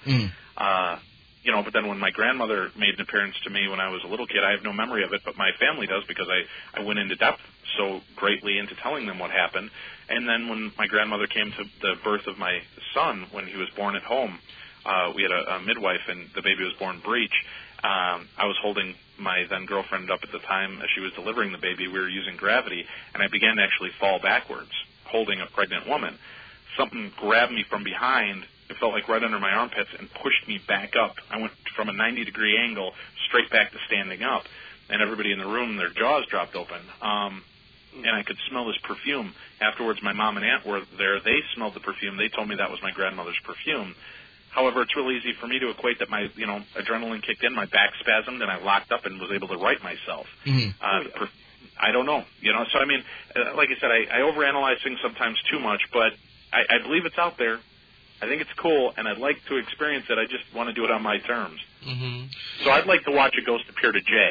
But then when my grandmother made an appearance to me when I was a little kid, I have no memory of it, but my family does because I went into depth so greatly into telling them what happened. And then when my grandmother came to the birth of my son when he was born at home, we had a midwife and the baby was born breech. I was holding my then girlfriend up at the time as she was delivering the baby. We were using gravity, and I began to actually fall backwards, holding a pregnant woman. Something grabbed me from behind. It felt like right under my armpits and pushed me back up. I went from a 90-degree angle straight back to standing up, and everybody in the room, their jaws dropped open. And I could smell this perfume. Afterwards, my mom and aunt were there. They smelled the perfume. They told me that was my grandmother's perfume. However, it's real easy for me to equate that my, adrenaline kicked in, my back spasmed, and I locked up and was able to right myself. Mm-hmm. I don't know, So, I mean, like I said, I overanalyze things sometimes too much, but I believe it's out there. I think it's cool, and I'd like to experience it. I just want to do it on my terms. Mm-hmm. So I'd like to watch a ghost appear to Jay.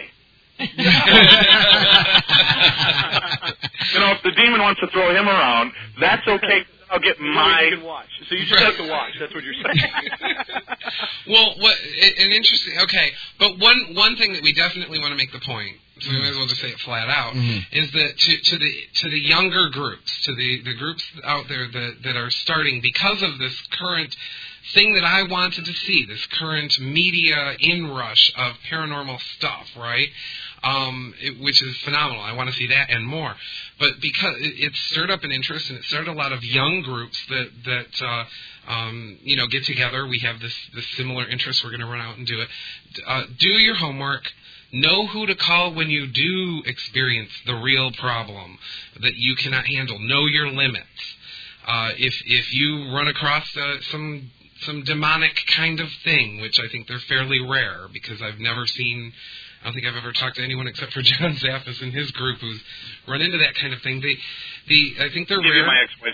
If the demon wants to throw him around, that's okay. I'll get my... You can watch. So you just have to watch. That's what you're saying. Well, an interesting... Okay, but one thing that we definitely want to make the point, so we might as well just say it flat out, is that to the younger groups, to the groups out there that are starting, because of this current thing that I wanted to see, this current media inrush of paranormal stuff, right? Which is phenomenal. I want to see that and more. But because it stirred up an interest, and it started a lot of young groups that get together. We have this similar interest. We're going to run out and do it. Do your homework. Know who to call when you do experience the real problem that you cannot handle. Know your limits. If you run across some demonic kind of thing, which I think they're fairly rare, because I've never seen... I don't think I've ever talked to anyone except for John Zaffis and his group who's run into that kind of thing. I think they're rare. My ex-wife.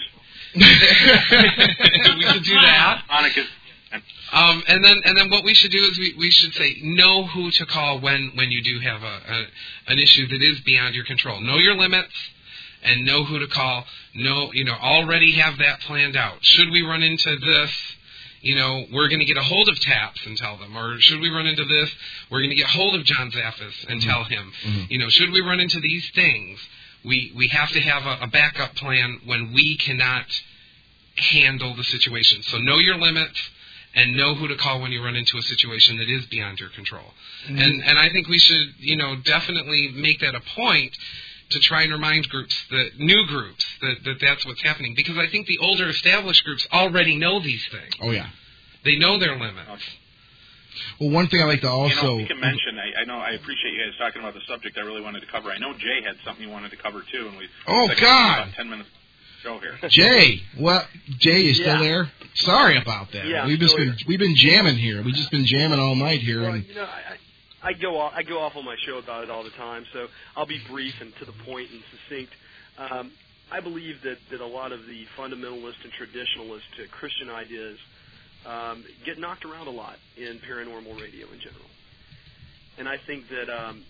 We should do that. And then what we should do is we should say know who to call when you do have an issue that is beyond your control. Know your limits and know who to call. Already have that planned out. Should we run into this? We're going to get a hold of TAPS and tell them. Or should we run into this? We're going to get hold of John Zaffis and tell him. Mm-hmm. Should we run into these things? We have to have a backup plan when we cannot handle the situation. So know your limits and know who to call when you run into a situation that is beyond your control. Mm-hmm. And I think we should, definitely make that a point to try and remind new groups, that's what's happening. Because I think the older established groups already know these things. Oh, yeah. They know their limits. Well, one thing I like to also... you can mention, I know, I appreciate you guys talking about the subject I really wanted to cover. I know Jay had something he wanted to cover, too, and we... God! About 10 minutes show here. Jay, Jay is still there? Sorry about that. Yeah, we've been jamming here. We've just been jamming all night here. Well, and I go off on my show about it all the time, so I'll be brief and to the point and succinct. I believe that a lot of the fundamentalist and traditionalist Christian ideas get knocked around a lot in paranormal radio in general. And I think that,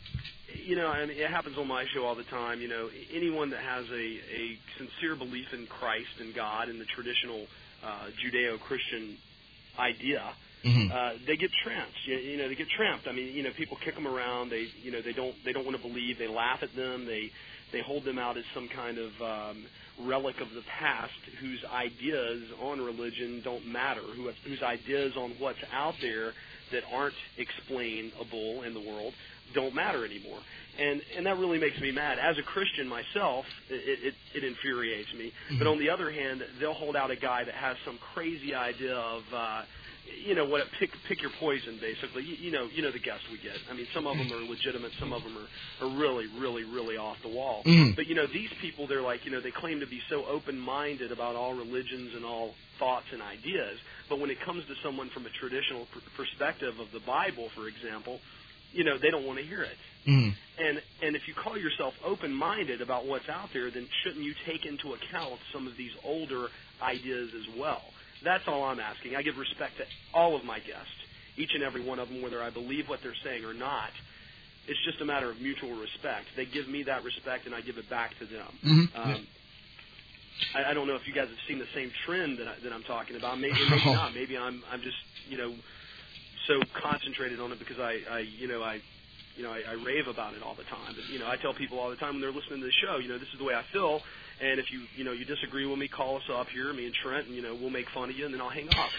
it happens on my show all the time. Anyone that has a sincere belief in Christ and God and the traditional Judeo-Christian idea, they get tramped. They get tramped. I mean, people kick them around. They don't want to believe. They laugh at them. They hold them out as some kind of relic of the past whose ideas on religion don't matter, whose ideas on what's out there that aren't explainable in the world don't matter anymore. And that really makes me mad. As a Christian myself, it infuriates me. Mm-hmm. But on the other hand, they'll hold out a guy that has some crazy idea of pick your poison, basically. You know the guests we get. I mean, some of them are legitimate, some of them are really, really, really off the wall. Mm-hmm. But these people, they're like, they claim to be so open-minded about all religions and all thoughts and ideas. But when it comes to someone from a traditional perspective of the Bible, for example, they don't want to hear it. Mm-hmm. And if you call yourself open-minded about what's out there, then shouldn't you take into account some of these older ideas as well? That's all I'm asking. I give respect to all of my guests, each and every one of them, whether I believe what they're saying or not. It's just a matter of mutual respect. They give me that respect, and I give it back to them. Mm-hmm. I don't know if you guys have seen the same trend that I'm talking about. Maybe not. Maybe I'm just so concentrated on it because I rave about it all the time. But I tell people all the time when they're listening to the show, this is the way I feel. And if you disagree with me, call us up here, me and Trent, and we'll make fun of you, and then I'll hang up.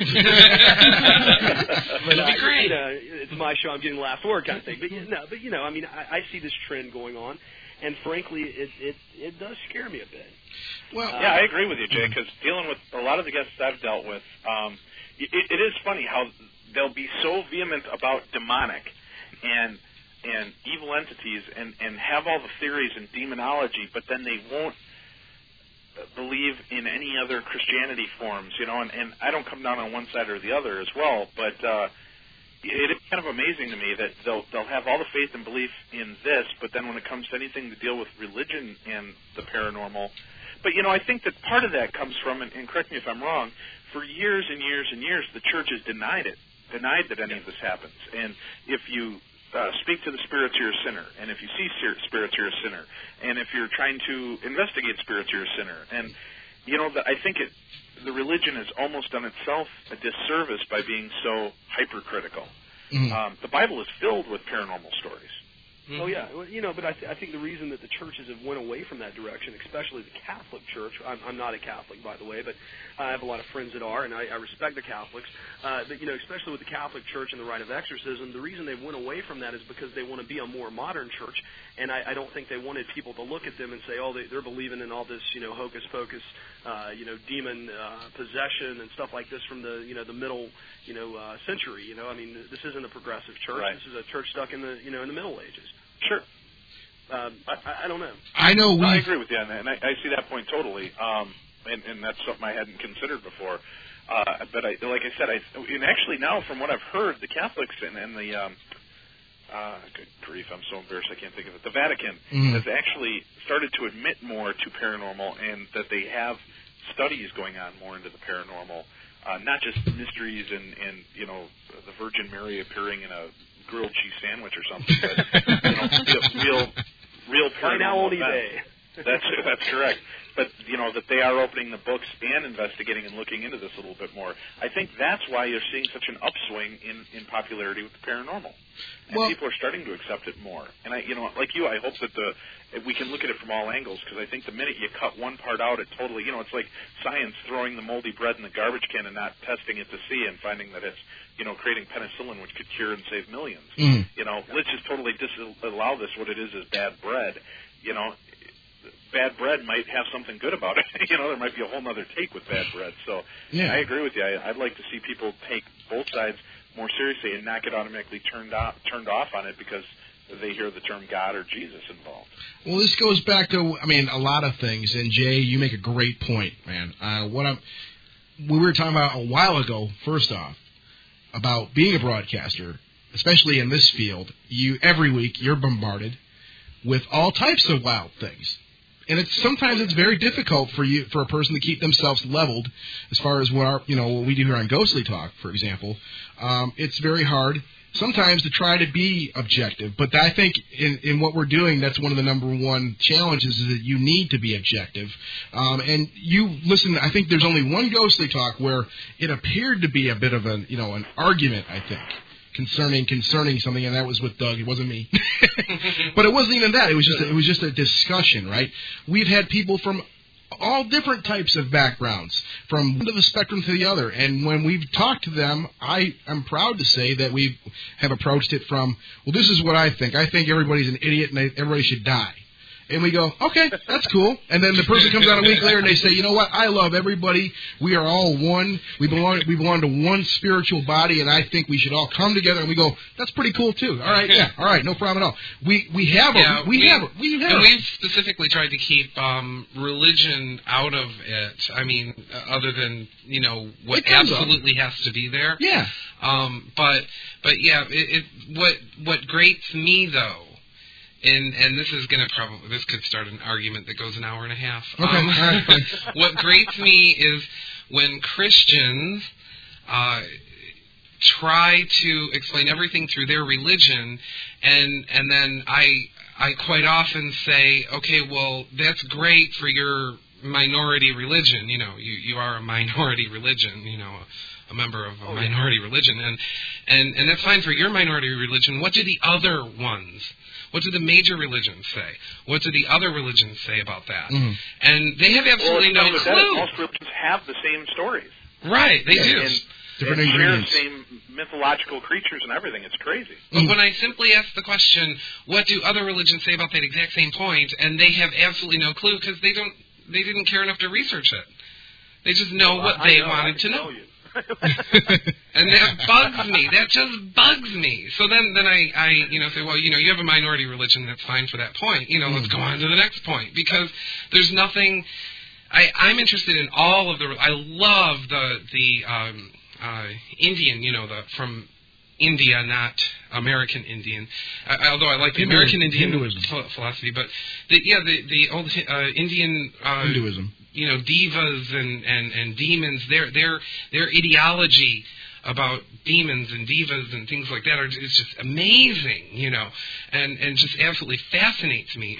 But that'd be great. It's my show. I'm getting the last word kind of thing. But I see this trend going on, and frankly, it does scare me a bit. Well, I agree with you, Jay, because dealing with a lot of the guests I've dealt with, it is funny how they'll be so vehement about demonic and evil entities and have all the theories and demonology, but then they won't believe in any other Christianity forms, and I don't come down on one side or the other as well, but it is kind of amazing to me that they'll have all the faith and belief in this, but then when it comes to anything to deal with religion and the paranormal, but I think that part of that comes from, and correct me if I'm wrong, for years and years and years the church has denied that any of this happens, and if you speak to the spirits, you're a sinner. And if you see spirits, you're a sinner. And if you're trying to investigate spirits, you're a sinner. And, I think the religion has almost done itself a disservice by being so hypercritical. Mm-hmm. The Bible is filled with paranormal stories. Mm-hmm. Oh, yeah. Well, but I think the reason that the churches have went away from that direction, especially the Catholic Church, I'm not a Catholic, by the way, but I have a lot of friends that are, and I respect the Catholics, but, especially with the Catholic Church and the rite of exorcism, the reason they went away from that is because they want to be a more modern church, and I don't think they wanted people to look at them and say, oh, they're believing in all this, hocus-pocus, demon possession and stuff like this from the middle, century. This isn't a progressive church. Right. This is a church stuck in the, in the Middle Ages. Sure. I don't know. I agree with you on that, and I see that point totally. And that's something I hadn't considered before. But like I said, and actually now from what I've heard, the Catholics and the good grief, I'm so embarrassed I can't think of it. The Vatican has actually started to admit more to paranormal, and that they have studies going on more into the paranormal, not just mysteries and the Virgin Mary appearing in a grilled cheese sandwich or something, but real paranormal events. That's correct. But that they are opening the books and investigating and looking into this a little bit more. I think that's why you're seeing such an upswing in popularity with the paranormal, and people are starting to accept it more. And I like you, I hope that we can look at it from all angles, because I think the minute you cut one part out, it totally it's like science throwing the moldy bread in the garbage can and not testing it to see and finding that it's creating penicillin, which could cure and save millions. Let's just totally disallow this. What it is bad bread. bad bread might have something good about it. There might be a whole other take with bad bread. So I agree with you. I'd like to see people take both sides more seriously and not get automatically turned off on it because they hear the term God or Jesus involved. Well, this goes back to, a lot of things. And, Jay, you make a great point, man. We were talking about a while ago, first off, about being a broadcaster, especially in this field. Every week you're bombarded with all types of wild things. And sometimes it's very difficult for a person to keep themselves leveled as far as what we do here on Ghostly Talk, for example. It's very hard sometimes to try to be objective. But I think in what we're doing, that's one of the number one challenges is that you need to be objective. And you listen, I think there's only one Ghostly Talk where it appeared to be a bit of an argument, I think, concerning something, and that was with Doug. It wasn't me. But it wasn't even that. It was just a discussion, right? We've had people from all different types of backgrounds, from one end of the spectrum to the other. And when we've talked to them, I am proud to say that we have approached it from, well, this is what I think. I think everybody's an idiot and everybody should die. And we go, okay, that's cool. And then the person comes out a week later and they say, you know what, I love everybody. We are all one. We belong to one spiritual body, and I think we should all come together. And we go, that's pretty cool too. All right, yeah, all right, no problem at all. We've specifically tried to keep religion out of it. Other than what absolutely has to be there. Yeah. But yeah, what grates me though. And this is this could start an argument that goes an hour and a half. Okay, all right, fine. What grates me is when Christians try to explain everything through their religion, and then I quite often say, okay, well, that's great for your minority religion. You are a minority religion. A member of a minority religion, and that's fine for your minority religion. What do the other ones? What do the major religions say? What do the other religions say about that? Mm-hmm. And they have absolutely no clue. Most religions have the same stories. Right, they do. And different ingredients. Share the same mythological creatures and everything. It's crazy. But when I simply ask the question, what do other religions say about that exact same point, and they have absolutely no clue because they didn't care enough to research it. They just know what they wanted to know. And that bugs me. That just bugs me. So then I say, well, you have a minority religion. That's fine for that point. Let's go on to the next point, because there's nothing. I'm interested in all of the. I love the Indian. From India, not American Indian. Although I like the American Indian philosophy, but the old Indian Hinduism. Divas and demons, their ideology about demons and divas and things like that is just amazing, and just absolutely fascinates me.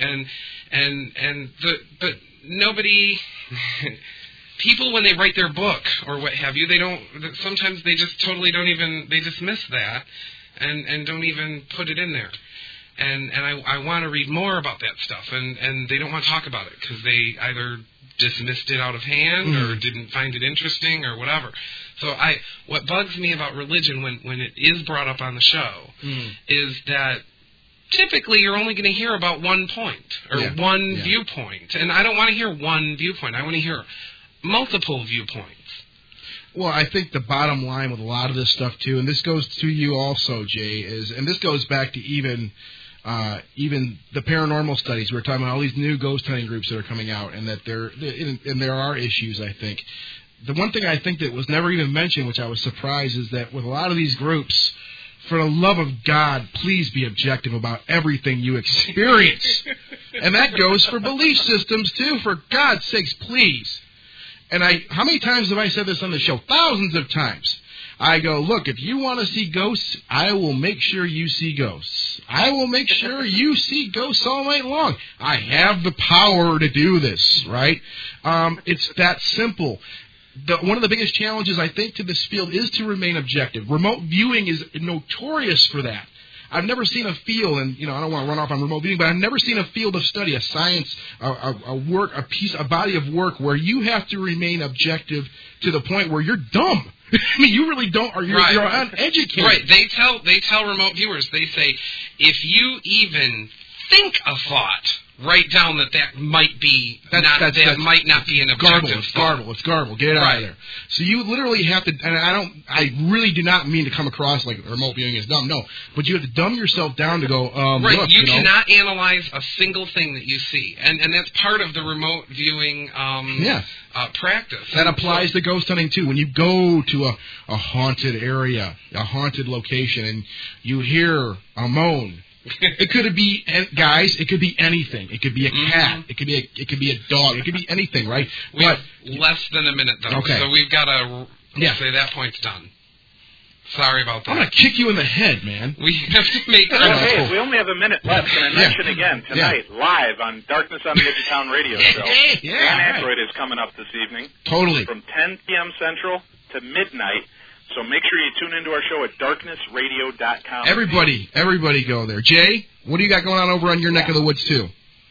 But nobody, people when they write their book or what have you, sometimes they just totally they dismiss that and don't even put it in there. And I want to read more about that stuff, and they don't want to talk about it because they either dismissed it out of hand or didn't find it interesting or whatever. So what bugs me about religion when it is brought up on the show is that typically you're only going to hear about one point or one viewpoint. And I don't want to hear one viewpoint. I want to hear multiple viewpoints. Well, I think the bottom line with a lot of this stuff, too, and this goes to you also, Jay, and this goes back to even the paranormal studies. We're talking about all these new ghost hunting groups that are coming out, and that there are issues, I think. The one thing I think that was never even mentioned, which I was surprised, is that with a lot of these groups, for the love of God, please be objective about everything you experience. And that goes for belief systems, too, for God's sakes, please. And how many times have I said this on the show? Thousands of times. I go, look, if you want to see ghosts, I will make sure you see ghosts. I will make sure you see ghosts all night long. I have the power to do this, right? It's that simple. One of the biggest challenges, I think, to this field is to remain objective. Remote viewing is notorious for that. I've never seen a field, and I don't want to run off on remote viewing, but I've never seen a field of study, a science, a body of work where you have to remain objective to the point where you're dumb. You really don't, or you're uneducated. Right. They tell remote viewers, they say, if you even think a thought, write down that might be might not be an objective. It's garble. Get it out of there. So you literally have to, and I really do not mean to come across like remote viewing is dumb. No, but you have to dumb yourself down to go. Right. Look, you cannot analyze a single thing that you see, and that's part of the remote viewing practice. That applies to ghost hunting too. When you go to a haunted area, a haunted location, and you hear a moan. It could be, guys. It could be anything. It could be a cat. It could be a dog. It could be anything, right? We have less than a minute though, okay. So we've got to say that point's done. Sorry about that. I'm gonna kick you in the head, man. We have to make. Okay, we only have a minute left. Can I mention again tonight, live on Darkness on the Edge of Town radio show? Dan Aykroyd is coming up this evening. Totally. From 10 p.m. Central to midnight. So make sure you tune into our show at darknessradio.com. Everybody go there. Jay, what do you got going on over on your neck of the woods, too?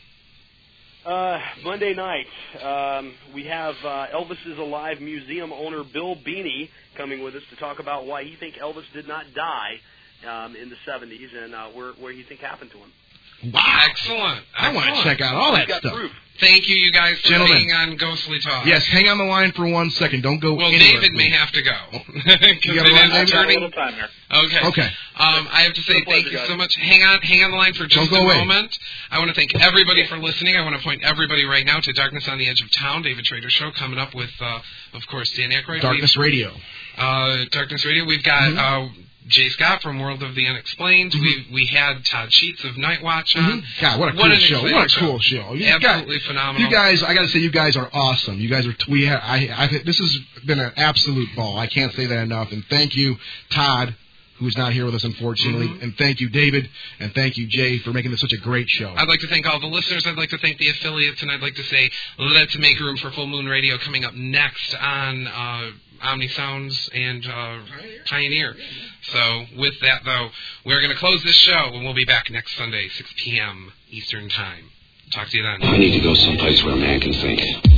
Monday night, we have Elvis is Alive museum owner Bill Beanie coming with us to talk about why he thinks Elvis did not die in the 70s and where he think happened to him. Wow. Excellent. I want to check out all that stuff. Proof. Thank you guys for Gentlemen. being on Ghostly Talk. Yes, hang on the line for 1 second. Don't go anywhere. David may have to go. You got a little time here. Okay. I have to say thank you so much. Hang on the line for just a moment. I want to thank everybody for listening. I want to point everybody right now to Darkness on the Edge of Town, David Trader Show, coming up with, of course, Dan Aykroyd. Darkness Radio. Darkness Radio. We've got... Jay Scott from World of the Unexplained. We had Todd Sheets of Night Watch on. God, what a cool show! What a cool show! Absolutely phenomenal. You guys, I got to say, you guys are awesome. You guys are. This has been an absolute ball. I can't say that enough. And thank you, Todd, who's not here with us, unfortunately. And thank you, David, and thank you, Jay, for making this such a great show. I'd like to thank all the listeners. I'd like to thank the affiliates, and I'd like to say let's make room for Full Moon Radio coming up next on Omni Sounds and Pioneer. So with that, though, we're going to close this show, and we'll be back next Sunday, 6 p.m. Eastern Time. Talk to you then. I need to go someplace where a man can think.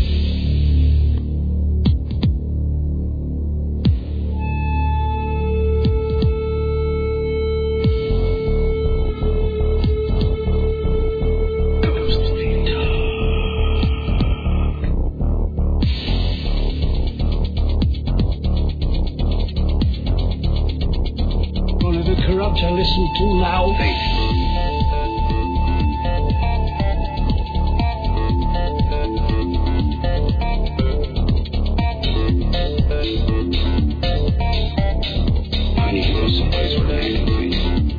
I listen to now. I need to go someplace where a man can think.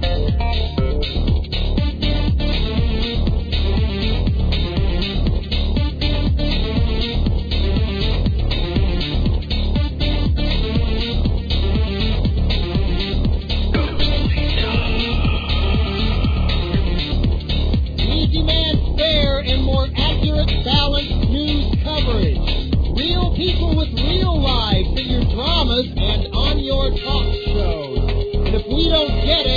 Balanced news coverage. Real people with real lives in your dramas and on your talk shows. And if we don't get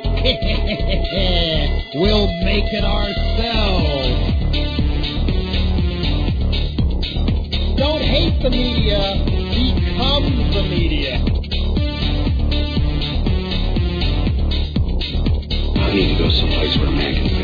it, we'll make it ourselves. Don't hate the media, become the media. I need to go someplace where a man can